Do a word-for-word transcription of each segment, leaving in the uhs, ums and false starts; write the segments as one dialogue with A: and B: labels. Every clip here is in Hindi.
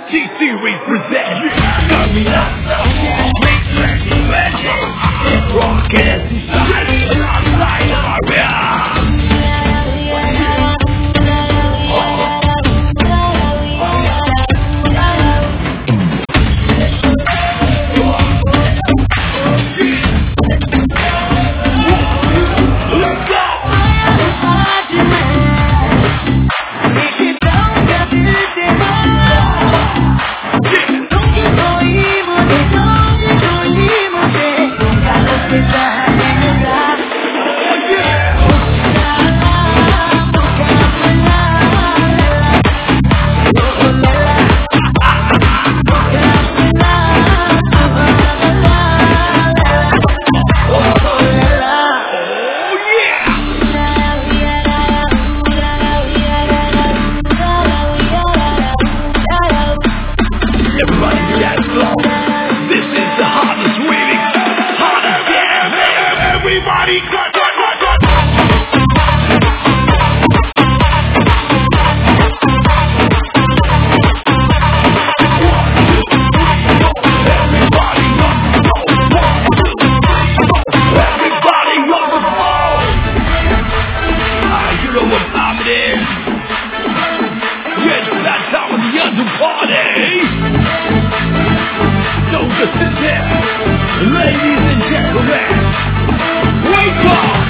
A: T-Series presents Terminator. Rock and stretch alongside Aria. Ladies and gentlemen, wake up!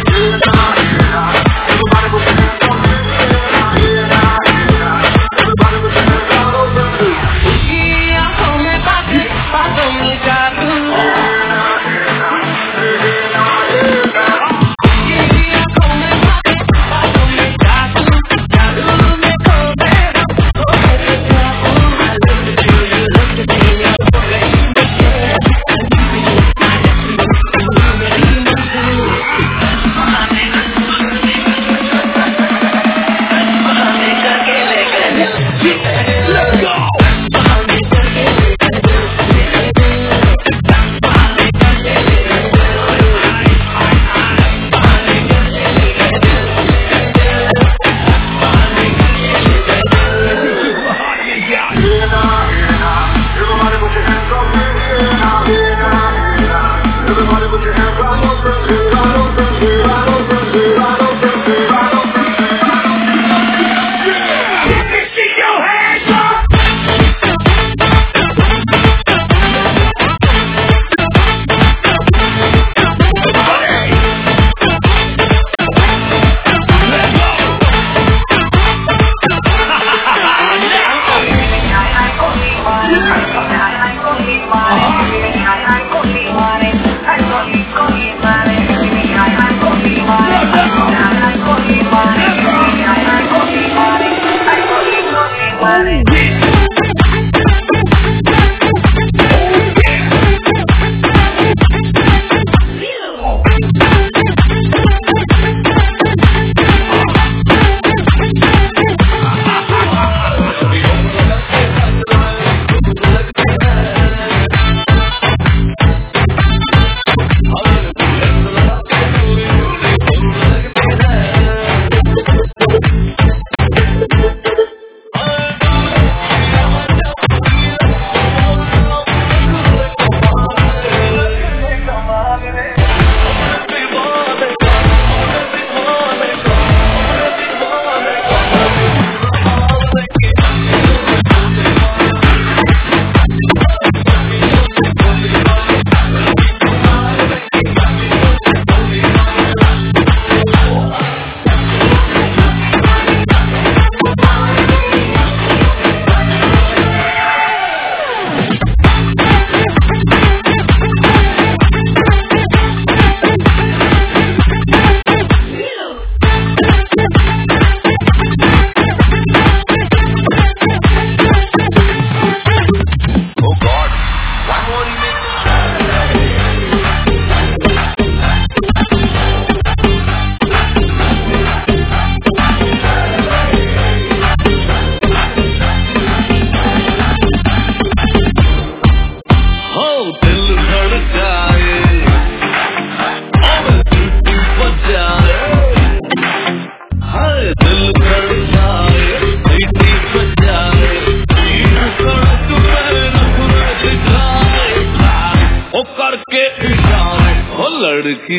A: लड़की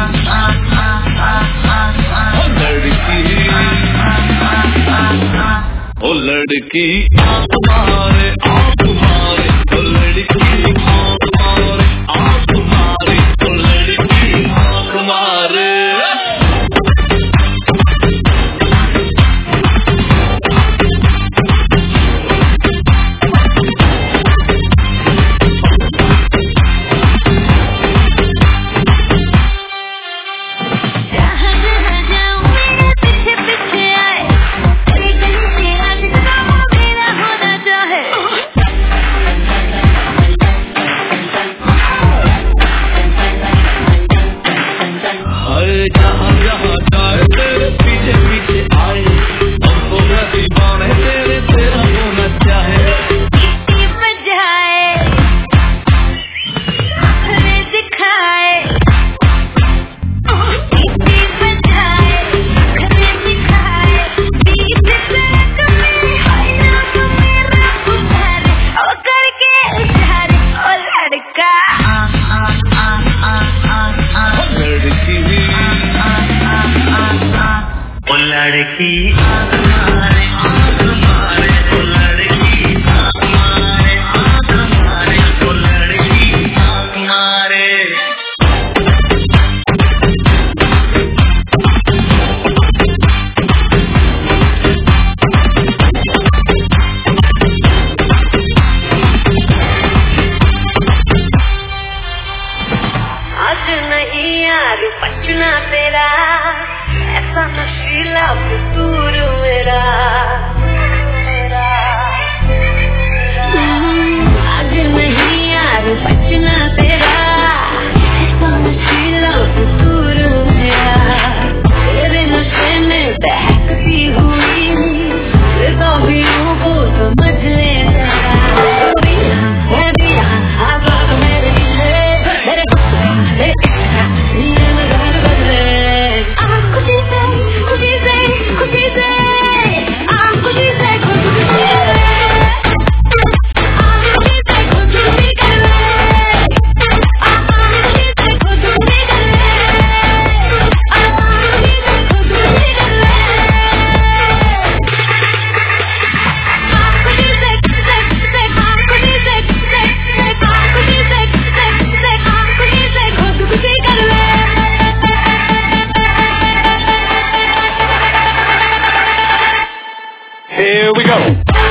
A: ओ लड़की ओ लड़की तुम्हारे आप तुम्हारे ओ लड़की तुम्हारे आप तुम्हारे ओ लड़की तुम्हारे जहाँ जहाँ जाए तेरे पीछे पीछे आए हमको दीवाने तेरे तेरा होना चाहे बजाए दिखाए बजाए दिखाए करके उधारे ओ लड़का लड़की तुम्हारे तुम्हारे तो लड़की तुम्हारे तुम्हारे तो लड़की तुम्हारे आज नहीं यार बचना तेरा ऐसा नशीला फितूर मेरा आज नहीं यार बचना तेरा ऐसा नशीला फितूर मेरा तेरे नशे में बहकती हुई तो भी वो समझ ले Here we go.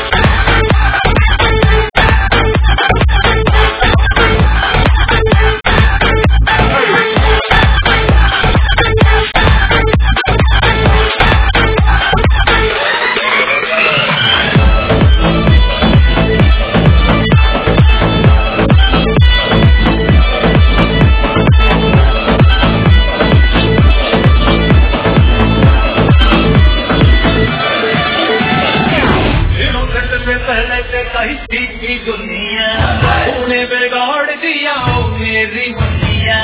A: पहले से कहती थी दुनिया तूने बिगाड़ दिया मेरी दुनिया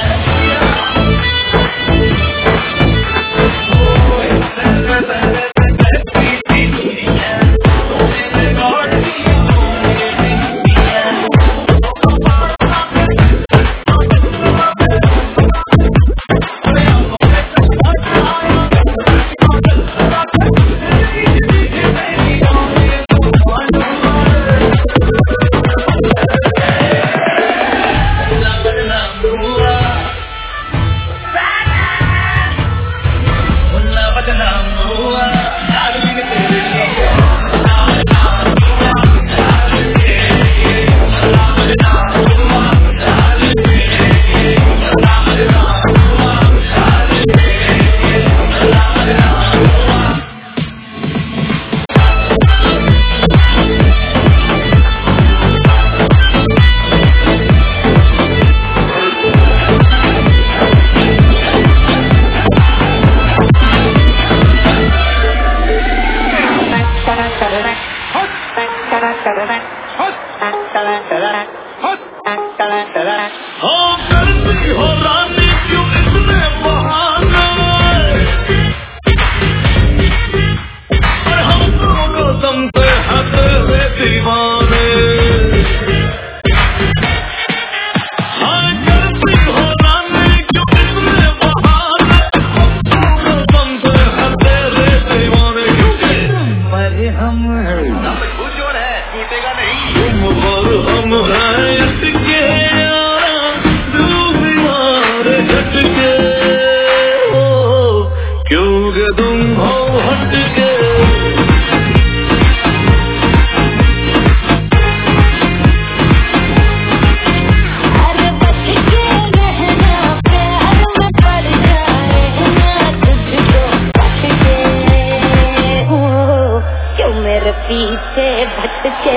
A: पहले से कहती थी दुनिया तूने बिगाड़ दिया मेरी दुनिया भूचोर है, टूटेगा नहीं। तुम और हम हैं अटके यारा, दूर झटके हो, क्योंकि तुम हो हटके।
B: पीछे भटके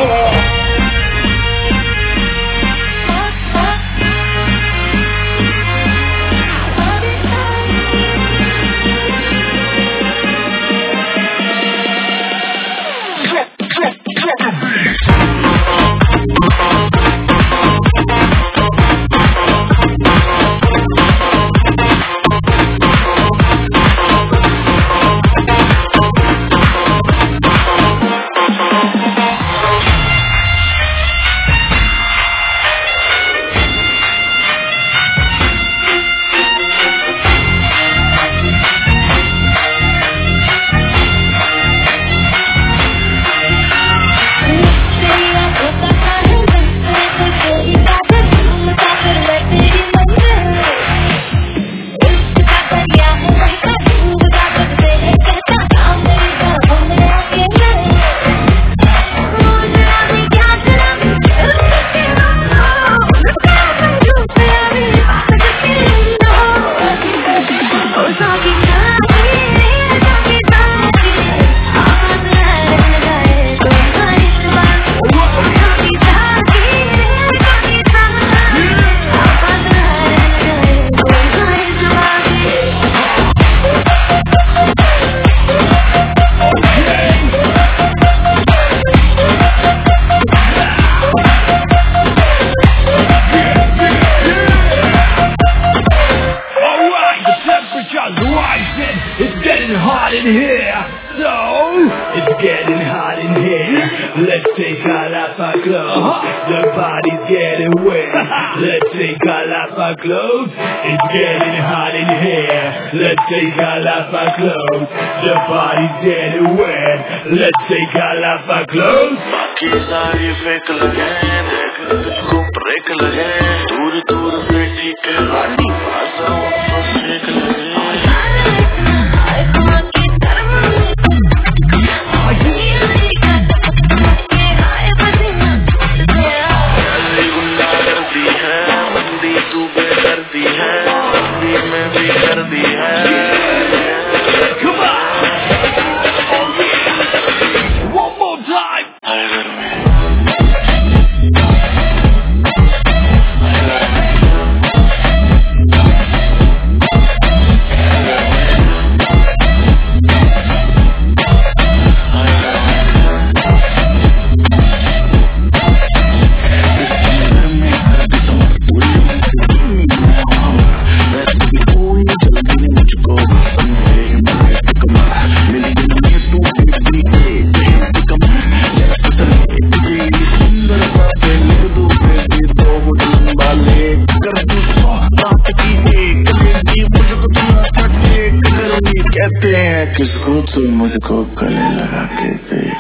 A: in here, so it's getting hot in here. Let's take Galapagos, the body's getting wet. Let's take Galapagos, it's getting hot in here. Let's take Galapagos, the body's getting wet. Let's take Galapagos.
C: बाकी सारी फेक लगे, देख तुझको ब्रेक लगे, दूर दूर से ठीक है रानी भाषाओं तो फेक लगे। कहते हैं किसको तो मुझको गले लगा के देख।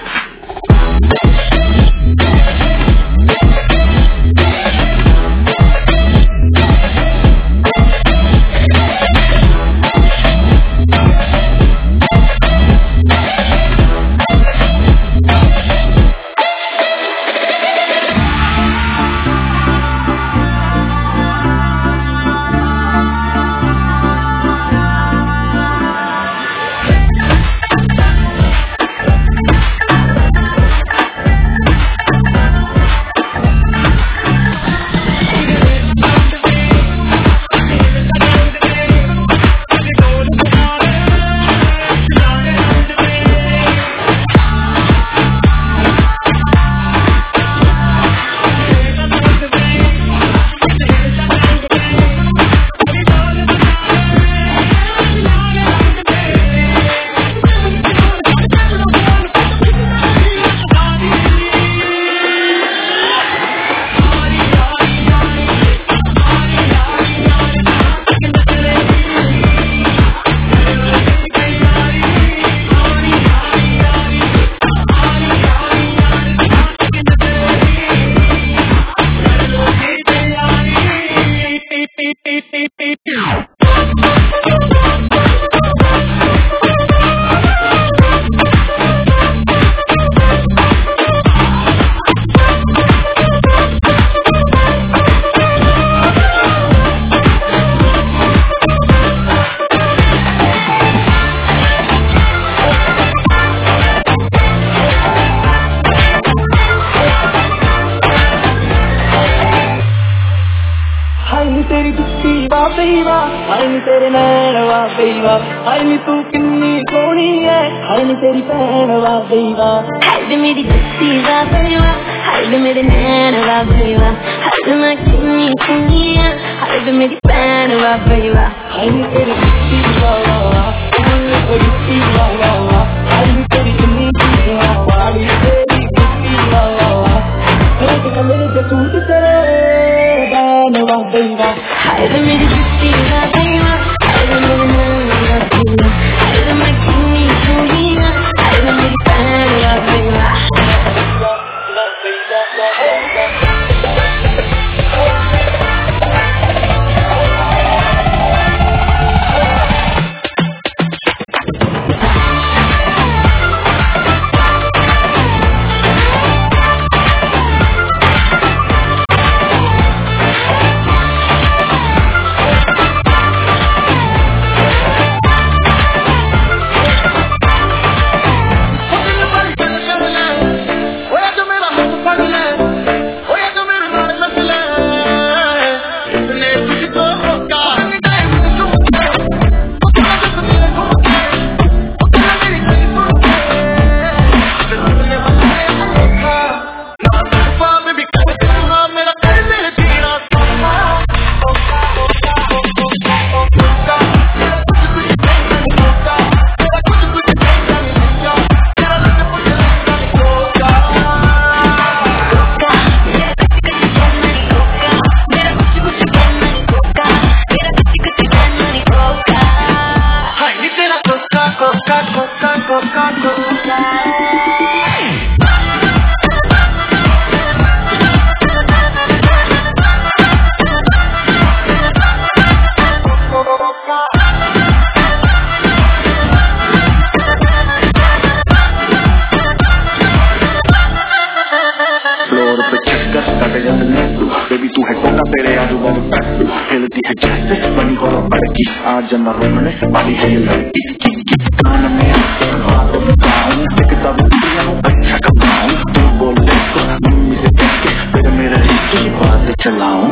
A: मेरी जुत्ती वाह बई वाह, हाय नी तेरे नैन वाह बई वाह, हाय नी तू किन्नी सोहनी है, हाय नी तेरी भैन वाह बई वाह,
B: हाय वे मेरी जुत्ती वाह बई वाह, हाय वे मेरे नैन वाह बई वाह, हाय वे मैं किन्नी सोहनी है, हाय वे मेरी भैन वाह बई वाह,
A: हाय नी तेरी जुत्ती वाह वाह वाह, हाय नी तेरी जुत्ती वाह वाह वाह, हाय नी तेरी किन्नी सोहनी है, हाय नी तेरी जुत्ती वाह वाह वाह, तेरे कमरे के सूट तेरे बैन वाह बई वाह,
B: हाय वे मेरी जुत्ती वाह बई वाह, हाय वे मेरे नैन वाह बई वाह, हाय वे मैं किन्नी सोहनी है, हाय वे मेरी भैन वाह बई वाह।
C: आज जन्ना रोकने वाली है ये लड़की, कान में अच्छा कमाऊं, तू बोले तो मम्मी से कह के फिर मेरे की बात चलाऊं।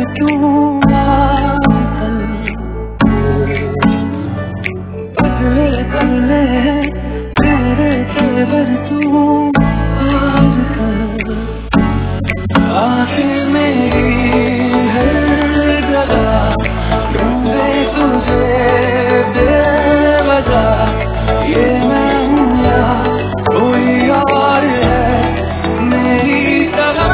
A: क्यों आजकल बदले बदले तेरे तेवर तू आजकल आखिर मेरी हर जगह ढूंढे तुझे बेवजह ये मैं हूँ या कोई और है मेरी तरह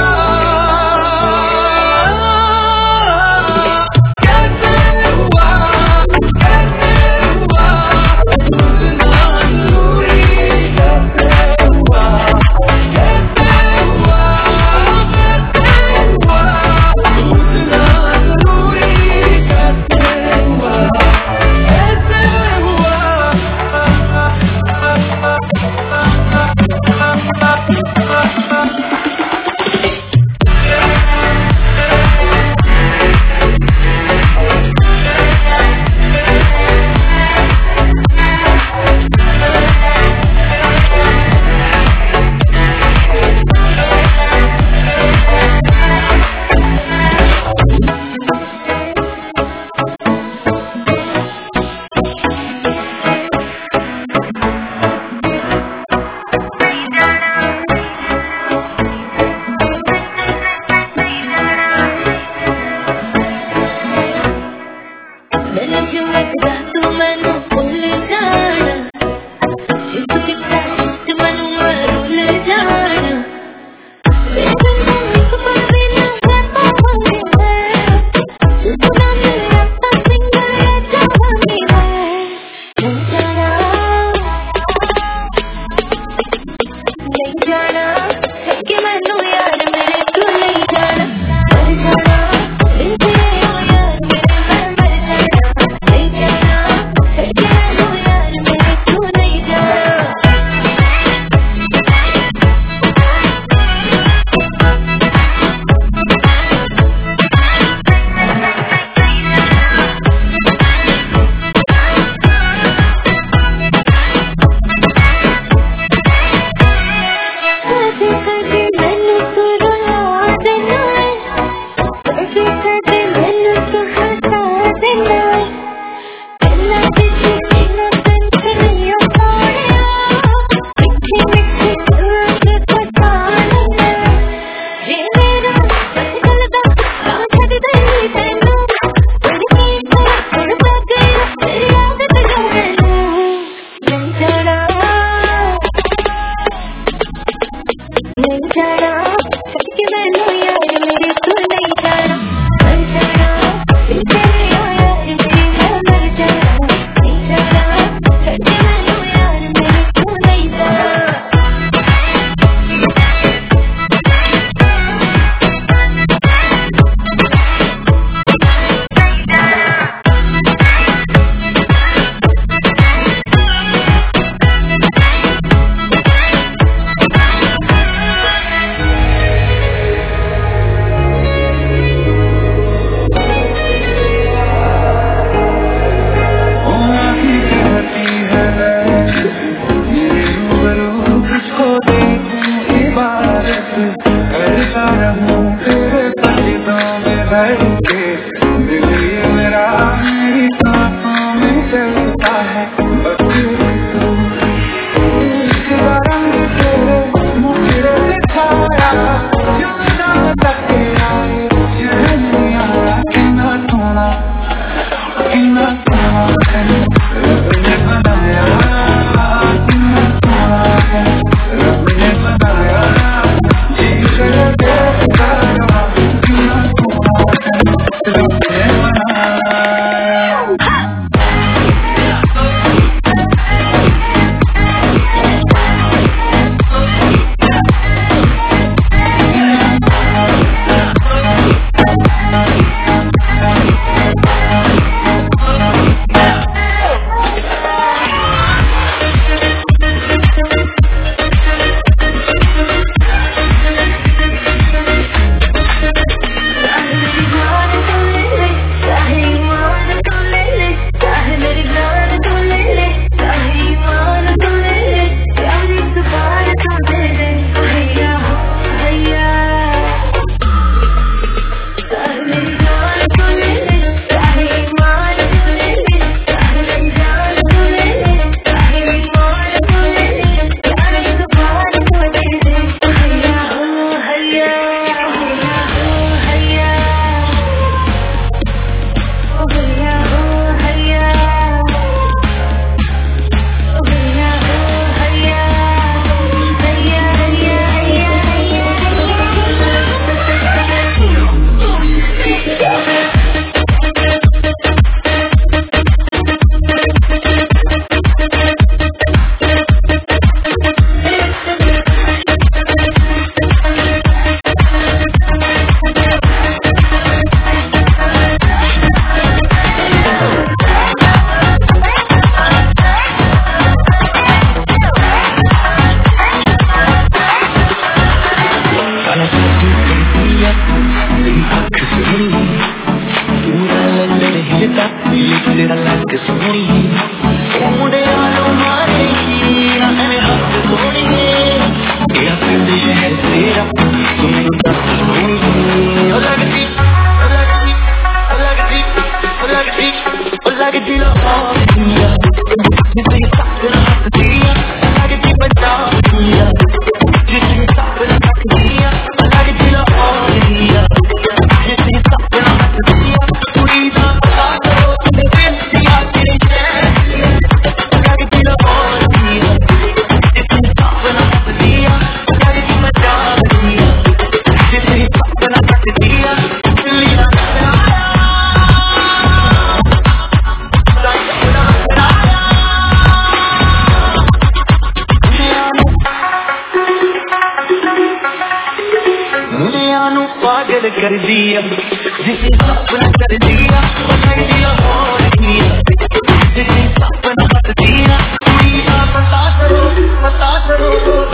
A: कर दिया जिसे सपना कर दिया बनाई दिया और दिया जिसे सपना कर दिया दुनिया पता करो पता करो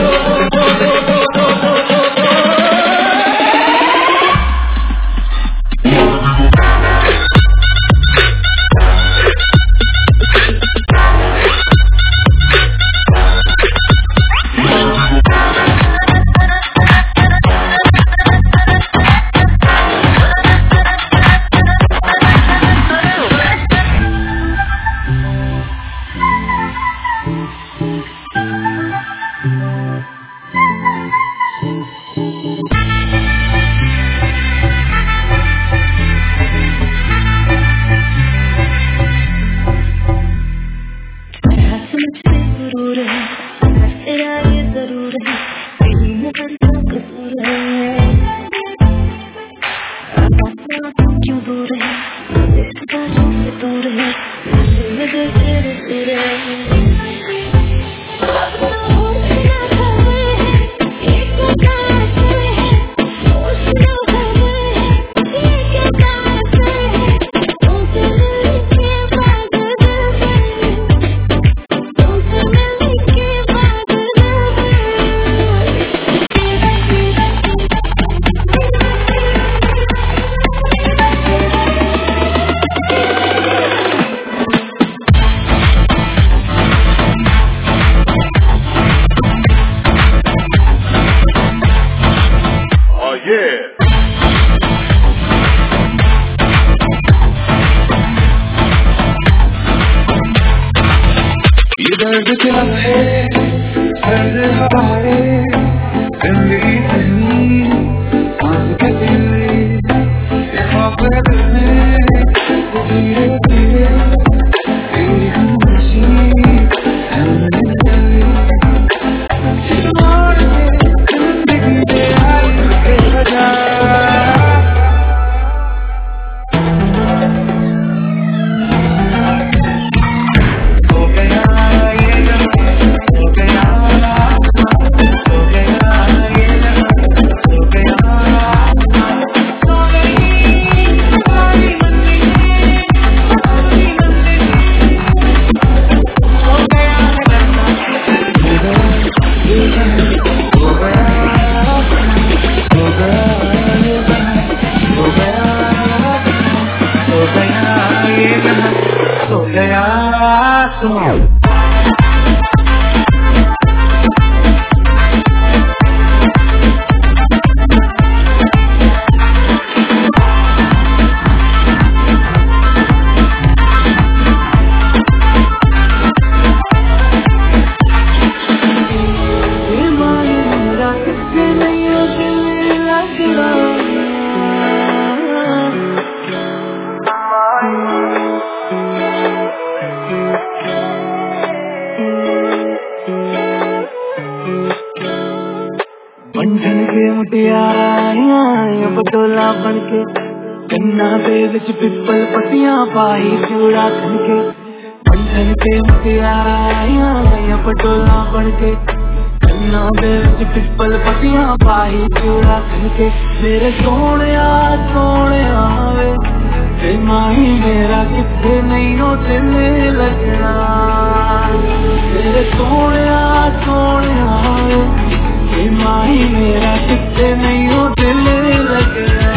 A: दर्द क्या है दर्द हमारे गंदी जमीन आंसू के दिले ख्वाब में धीरे धीरे तेरी खुशी जिंदगी में आई के सजा बंधन के मुटियारियां पटोला बनके कन्ना दे विच पिपल पतियां पाई चूड़ा खनके बंधन के मुटियारियां पटोला बनके कन्ना दे विच पिपल पतियां पाई चूड़ा खनके मेरे सोने सोने वे ते माही मेरा किथे नहीं हो दिल लगना मेरे सोने सोने वे माही मेरा कितने नहीं हो दिल लगना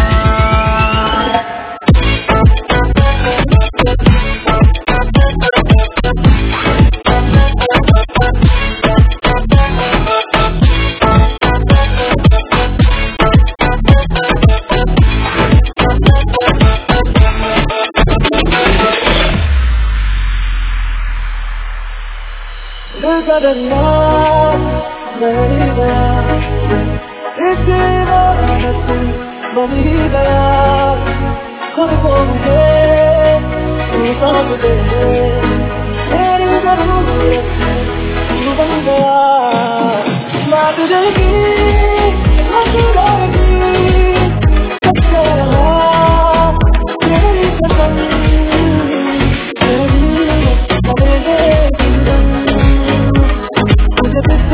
A: बनी गया इस रात बनी गया खुद को मुझे तू सब दे मेरी जरूरत तू बन गया बात जल्दी हंसी जाएगी अच्छा रहा मेरी कसम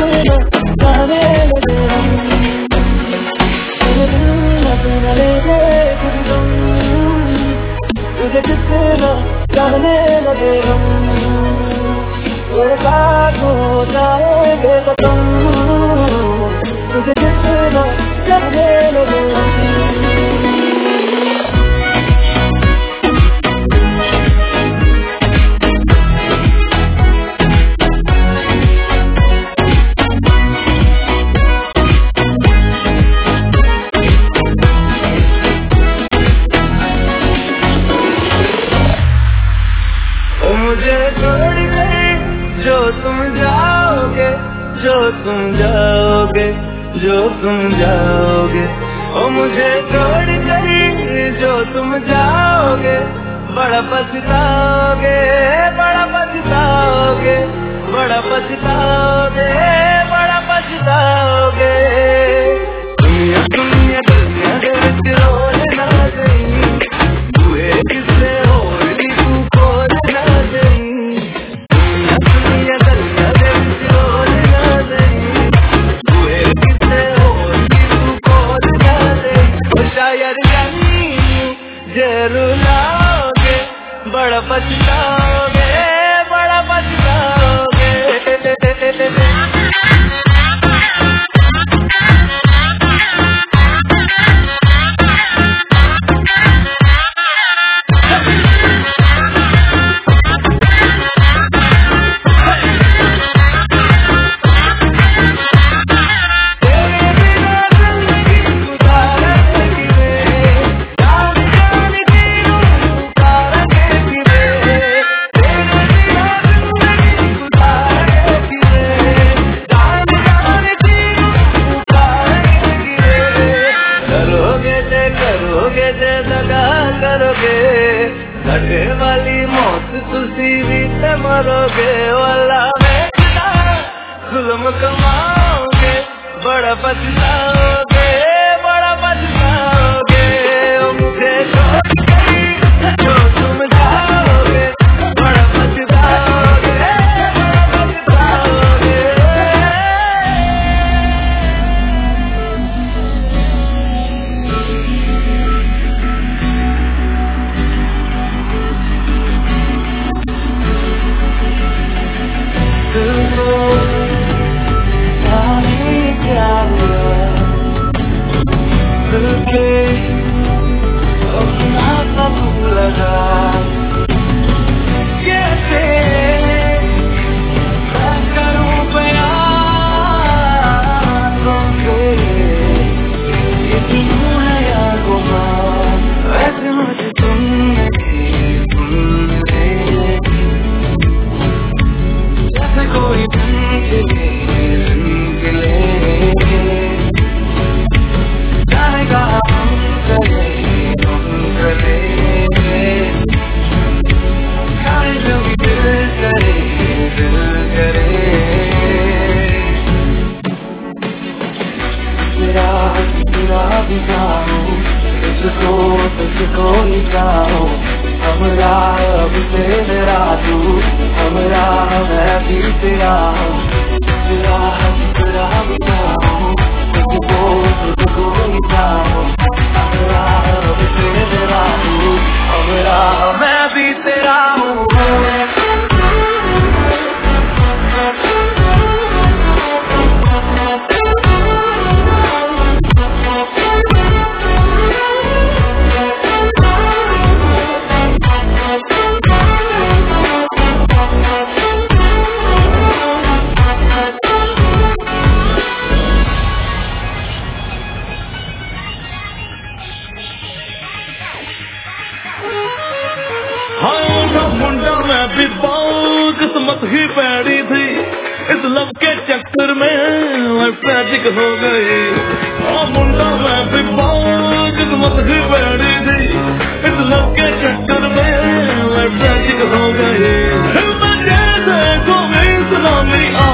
A: Let
B: तुझे जितना चाहने लगे हम तेरे साथ हो जाएंगे खत्म तुझे जितना चाहने लगे हम जो तुम जाओगे जो तुम जाओगे ओ मुझे छोड़ कर जो तुम जाओगे बड़ा पछताओगे बड़ा पछताओगे बड़ा पछताओगे बड़ा पछताओगे दुनिया दुनिया दुनिया दे विच रोल ना गई हुए किसने होली तू खोल ना गई दुनिया दुनिया दुनिया दे विच रोल शायद जरूर लाओगे बड़ा पछताओगे बड़ा पछताओगे घटे वाली मौत तुसी भी ते मरोगे वाला में जुल्म कमाओगे बड़ा पछताओगे बड़ा पछताओगे मुझे छोड़ जो तुम जाओगे बड़ा पछताओगे बड़ा पछताओगे किस्मत ही पैड़ी थी इस लब के चक्कर में मैं ट्रैजिक हो गई मुंडा मैं भी किस्मत ही पैड़ी थी इस लब के चक्कर में मैं ट्रैजिक हो गई मैं जैसे कोई सुनामी आ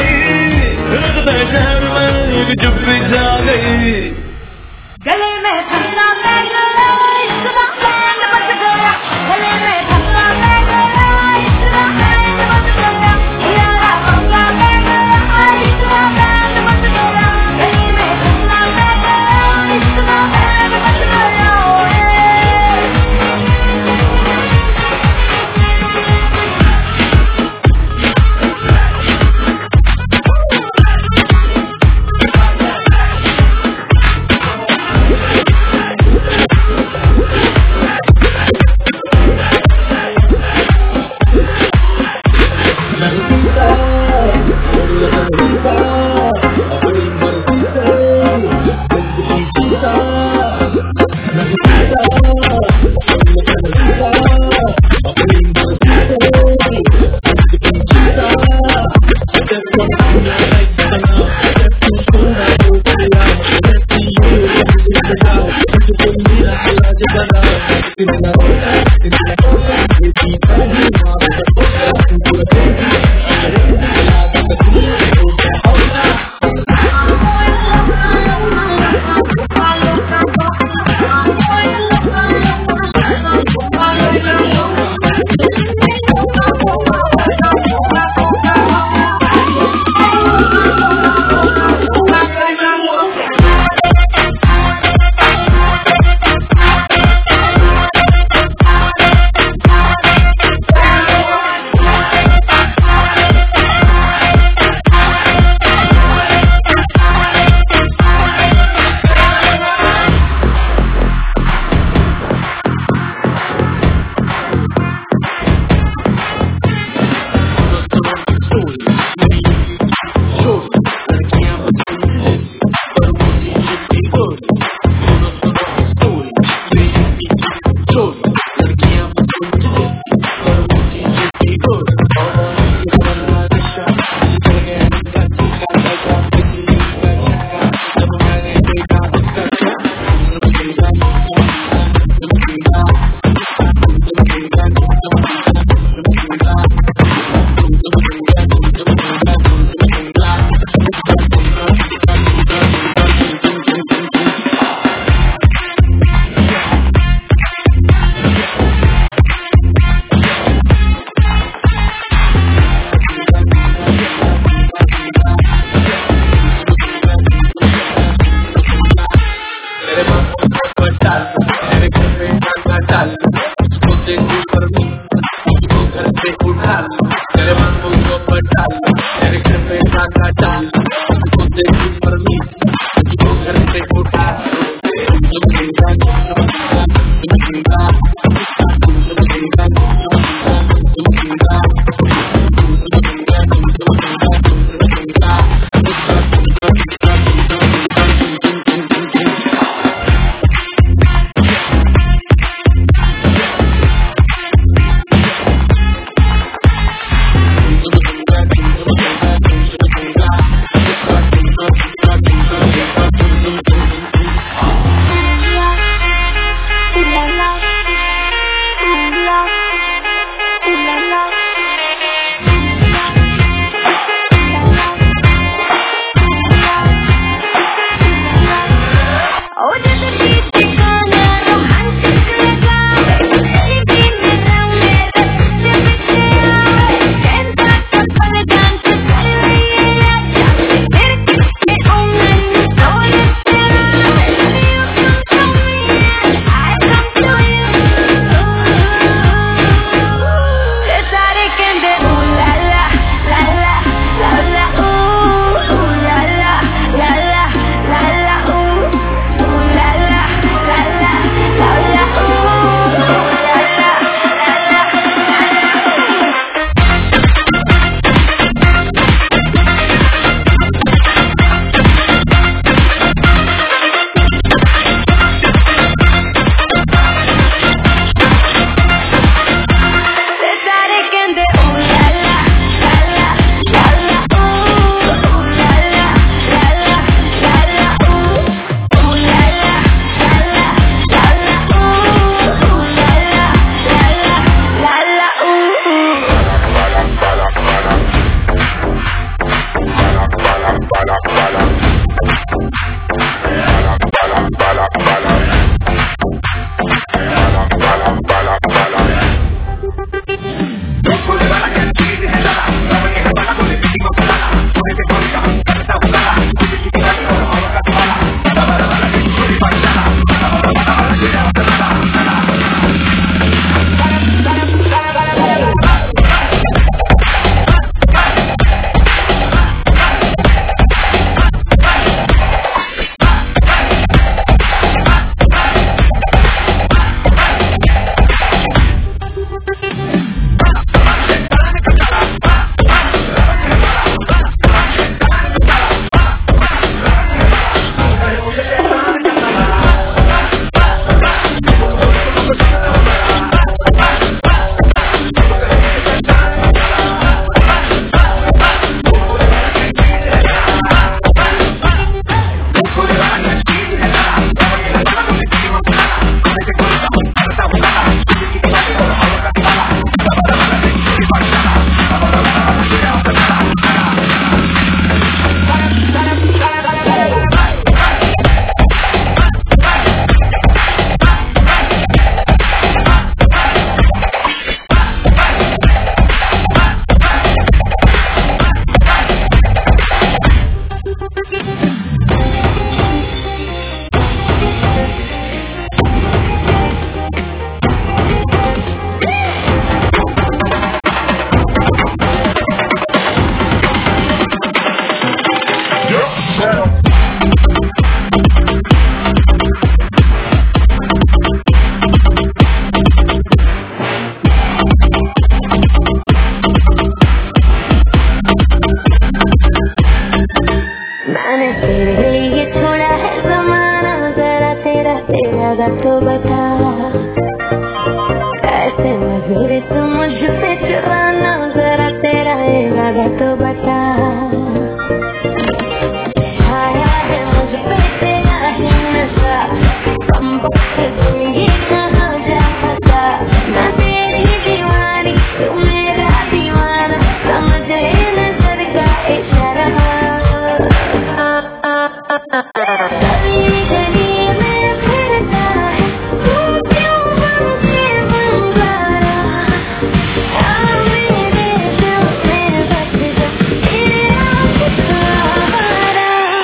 B: गई शहर में चुप्पी जा गई
D: गले में ठंडा बैग इतना बैंड बज गया गले में ठंडा बैग इतना बैंड बज गया यारा ठंडा बैग इतना बैंड बज गया गले में ठंडा बैग इतना बैंड बज गया फिर तू मुझ पे चुराना जरा तेरा इरादा तो बता छाया है मुझ पे तेरा ही नशा कम वक्त दूंगी कहाँ जाता मैं तेरी दीवानी तू मेरा दीवाना समझ ले नजर का इशारा गली गली में फिरता है तू क्यों मुझे बंगारा आ मेरे दिल में बस जा तेरा सहारा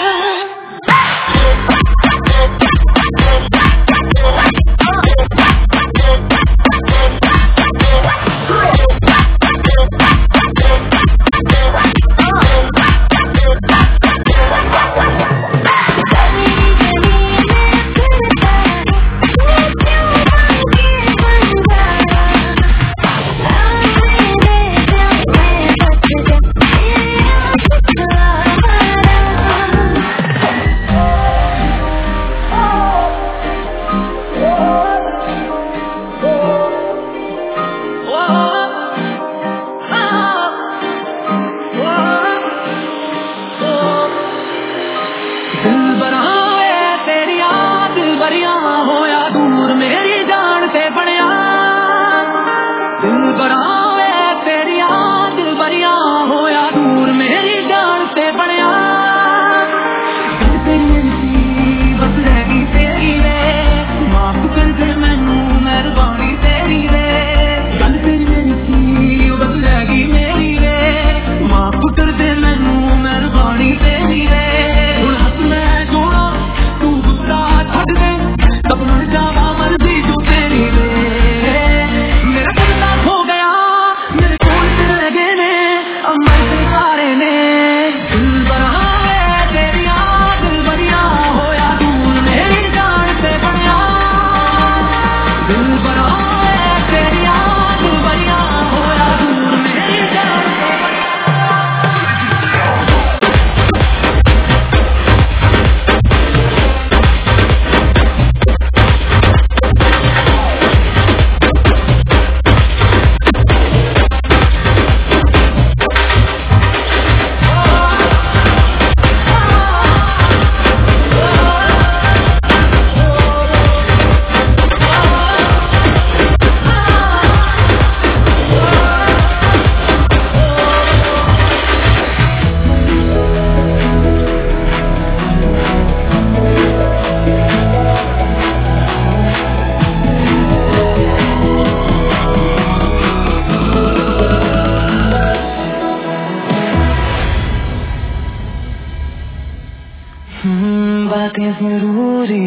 A: बातें जरूरी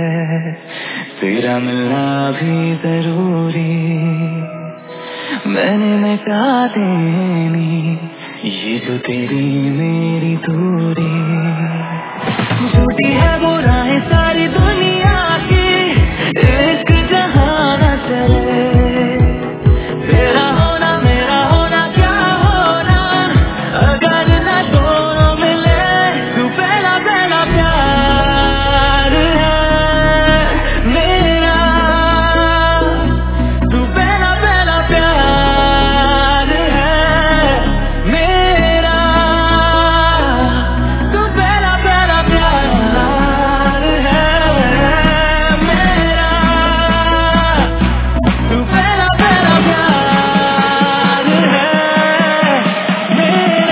A: है तेरा मिलना भी जरूरी मैंने मिटा देनी ये जो तेरी मेरी दूरी झूठी है बुराई सारी दुनिया की एक जहां न चले तेरा होना मेरा होना क्या होना अगर न दोनों मिले तू पहला पहला प्यार है मेरा तू पहला पहला प्यार है मेरा तू पहला पहला प्यार है मेरा तू पहला पहला प्यार है मेरा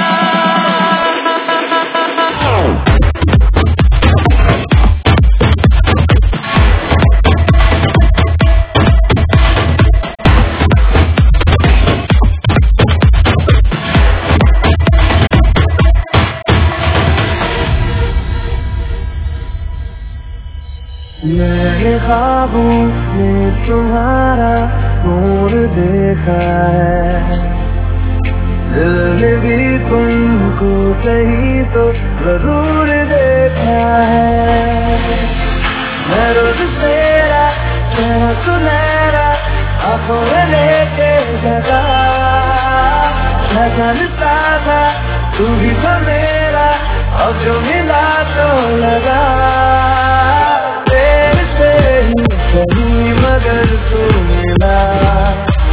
E: मेरे ख्वाबों में तुम्हारा नूर देखा है दिल ने भी तुमको कहीं तो जरूर देखा है मैं रोज तेरा चेहरा सुनहरा आंखों में लेके जगा मैं जानता था तू भी था मेरा अब जो मिला तो लगा तेरे से ही सही मगर तू मिला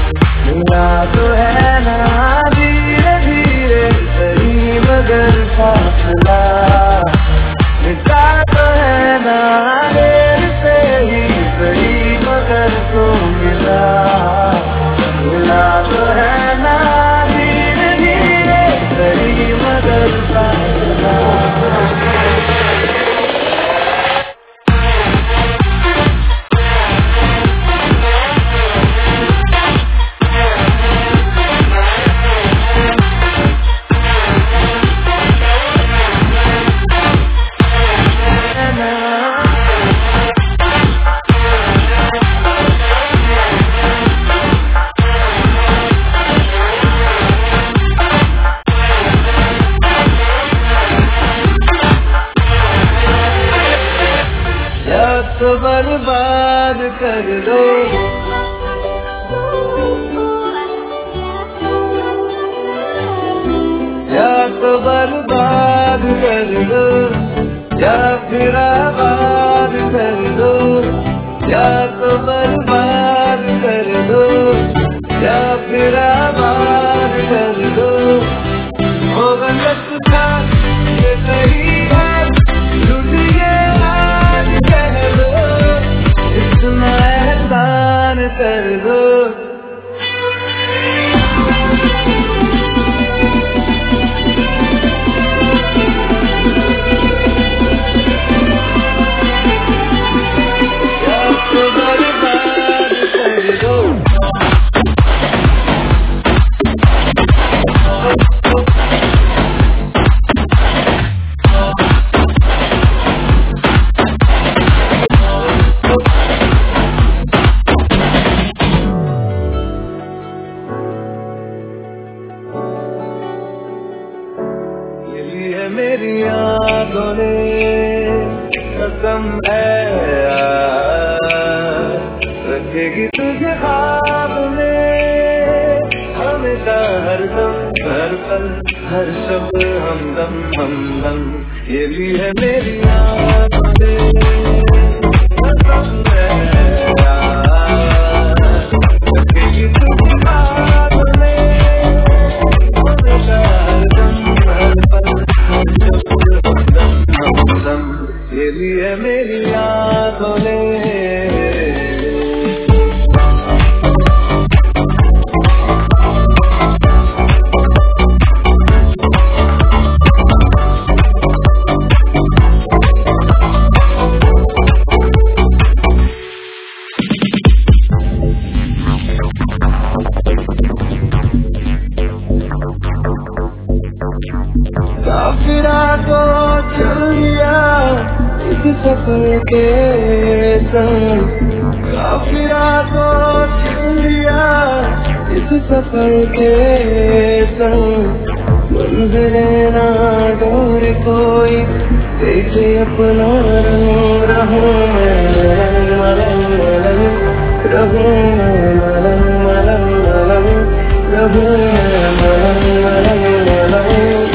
E: कर दो या फिर आबाद कर दो या तो बर्बाद कर दो या फिर आबाद कर दो वो गलत था ये सही है लुटिए आज कह दो इतना एहसान कर दो मेरी आँखों ने कसम है रखेगी तुझे ख्वाब में हमेशा हर दम हर पल हर शब्द हमदम हमदम ये भी है मेरी आँखों ने कसम है रखेगी तुझे ख्वाब में हमेशा हर दम हर पल ये भी है मेरी आँखों ने काफिरा को चल दिया इस सफर के संग काफिरा को चल दिया इस सफर के संग मंज़िले ना दूर कोई देखे अपना रंग रहूं मैं मलंग मलंग रहूं मैं मलंग मलंग मलंग रहूं मैं मलंग मलंग मलंग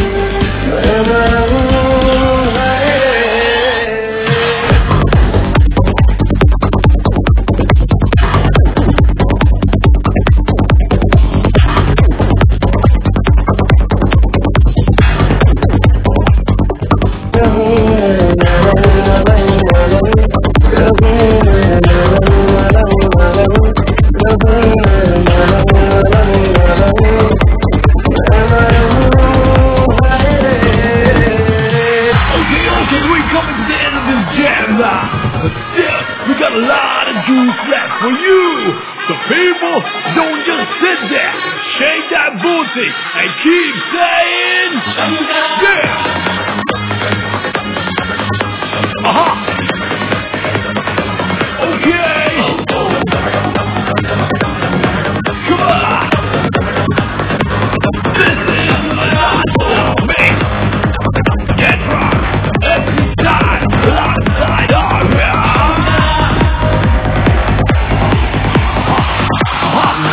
A: for you. So people, don't just sit there. Shake that booty and keep saying, yeah. Uh-huh. Okay. Come on. This is not me. Get rock. Every time. Outside of me.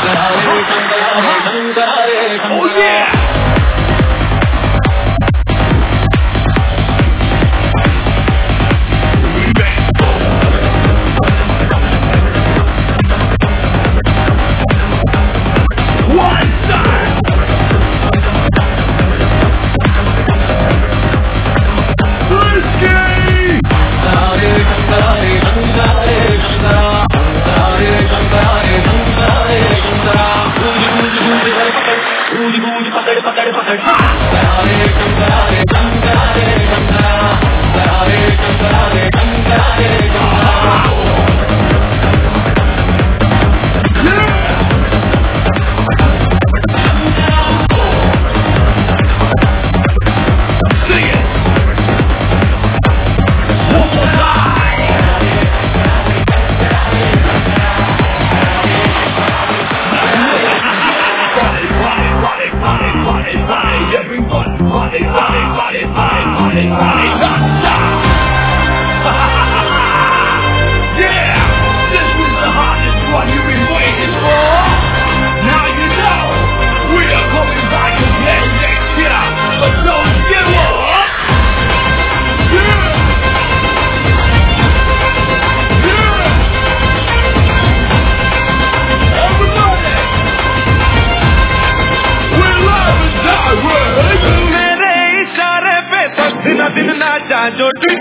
A: Oh yeah!
B: चोटी